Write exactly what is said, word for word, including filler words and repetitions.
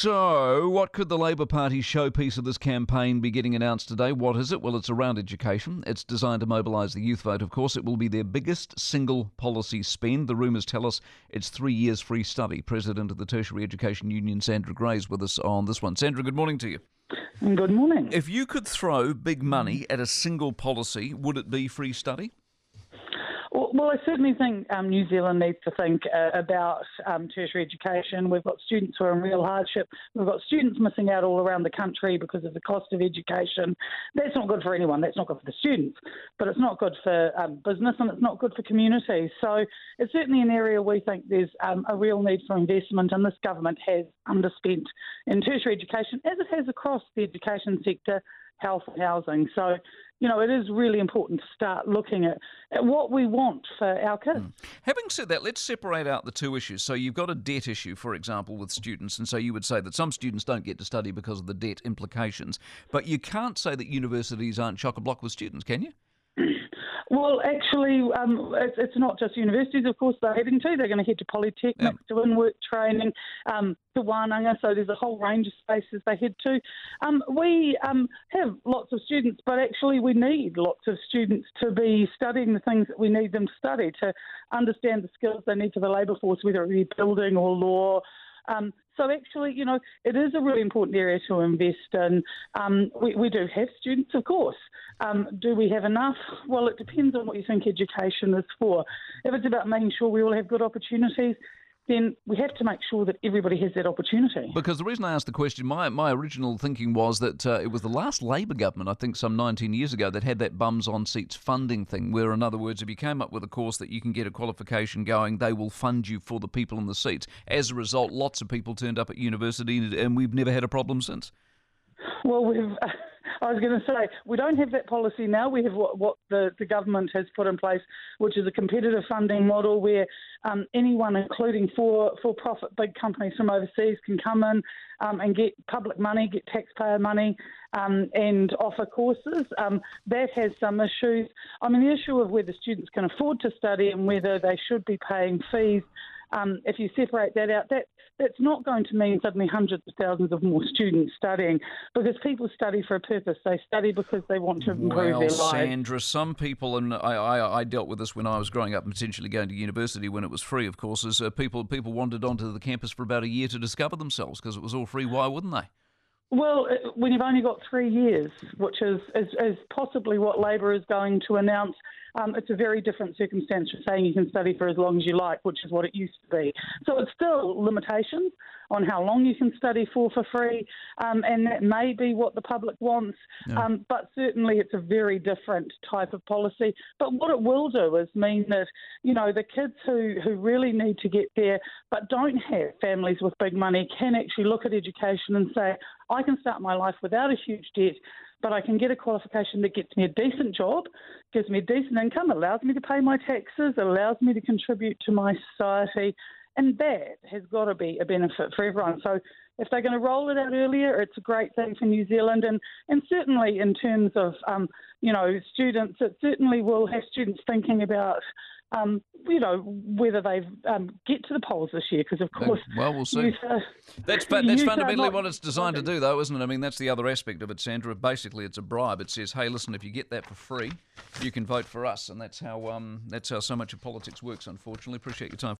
So, what could the Labor Party's showpiece of this campaign be getting announced today? What is it? Well, it's around education. It's designed to mobilise the youth vote, of course. It will be their biggest single policy spend. The rumours tell us it's three years free study. President of the Tertiary Education Union, Sandra Gray, is with us on this one. Sandra, good morning to you. Good morning. If you could throw big money at a single policy, would it be free study? Well, well I certainly think um, New Zealand needs to think uh, about um, tertiary education. We've got students who are in real hardship. We've got students missing out all around the country because of the cost of education. That's not good for anyone. That's not good for the students. But it's not good for um, business and it's not good for communities. So it's certainly an area we think there's um, a real need for investment, and this government has underspent in tertiary education, as it has across the education sector, health and housing. So, you know, it is really important to start looking at, at what we want for our kids. Mm. Having said that, let's separate out the two issues. So you've got a debt issue, for example, with students, and so you would say that some students don't get to study because of the debt implications, but you can't say that universities aren't chock-a-block with students, can you? Well, actually, um, it's, it's not just universities, of course, they're heading to. They're going to head to polytechnics, yeah. to in-work training, um, to wānanga, so there's a whole range of spaces they head to. Um, we um, have lots of students, but actually we need lots of students to be studying the things that we need them to study, to understand the skills they need for the labour force, whether it be building or law. Um, so actually, you know, it is a really important area to invest in. Um, we, we do have students, of course. Um, do we have enough? Well, it depends on what you think education is for. If it's about making sure we all have good opportunities, then we have to make sure that everybody has that opportunity. Because the reason I asked the question, my, my original thinking was that uh, it was the last Labor government, I think some nineteen years ago, that had that bums on seats funding thing, where, in other words, if you came up with a course that you can get a qualification going, they will fund you for the people in the seats. As a result, lots of people turned up at university, and we've never had a problem since. Well, we've... Uh, I was going to say, we don't have that policy now. We have what, what the, the government has put in place, which is a competitive funding model where um, anyone, including for, for-profit big companies from overseas, can come in um, and get public money, get taxpayer money, um, and offer courses. Um, that has some issues. I mean, the issue of whether students can afford to study and whether they should be paying fees, Um, if you separate that out, that that's not going to mean suddenly hundreds of thousands of more students studying, because people study for a purpose. They study because they want to improve well, their lives. Sandra, some people, and I, I, I dealt with this when I was growing up and potentially going to university when it was free, of course, is uh, people, people wandered onto the campus for about a year to discover themselves because it was all free. Why wouldn't they? Well, when you've only got three years, which is, is, is possibly what Labor is going to announce, um, it's a very different circumstance from saying you can study for as long as you like, which is what it used to be. So it's still limitations on how long you can study for for free, um, and that may be what the public wants, yeah. um, but certainly it's a very different type of policy. But what it will do is mean that, you know, the kids who, who really need to get there but don't have families with big money can actually look at education and say, I can start my life without a huge debt, but I can get a qualification that gets me a decent job, gives me a decent income, allows me to pay my taxes, allows me to contribute to my society, and that has got to be a benefit for everyone. So if they're going to roll it out earlier, it's a great thing for New Zealand, and, and certainly in terms of, um, you know, students, it certainly will have students thinking about Um, you know, whether they um, get to the polls this year, because of course... Well, we'll see. Youth, uh, that's that's youth fundamentally what it's designed to do, though, isn't it? I mean, that's the other aspect of it, Sandra. Basically, it's a bribe. It says, hey, listen, if you get that for free, you can vote for us, and that's how um, that's how so much of politics works, unfortunately. Appreciate your time.